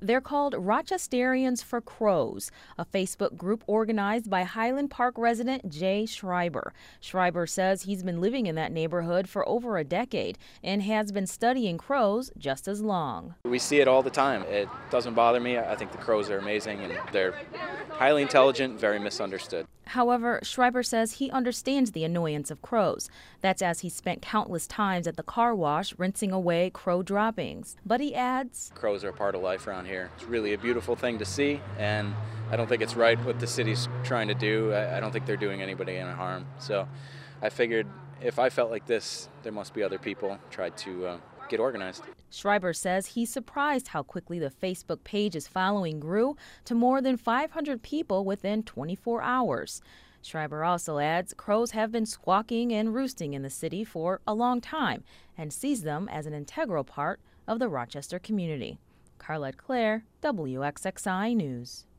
They're called Rochesterians for Crows, a Facebook group organized by Highland Park resident Jay Schreiber. Schreiber says he's been living in that neighborhood for over a decade and has been studying crows just as long. We see it all the time. It doesn't bother me. I think the crows are amazing and they're highly intelligent, very misunderstood. However, Schreiber says he understands the annoyance of crows. That's as he spent countless times at the car wash rinsing away crow droppings. But he adds, crows are a part of life around here. It's really a beautiful thing to see, and I don't think it's right what the city's trying to do. I don't think they're doing anybody any harm. So I figured if I felt like this, there must be other people tried to get organized. Schreiber says he's surprised how quickly the Facebook page's following grew to more than 500 people within 24 hours. Schreiber also adds crows have been squawking and roosting in the city for a long time and sees them as an integral part of the Rochester community. Carlette Claire, WXXI News.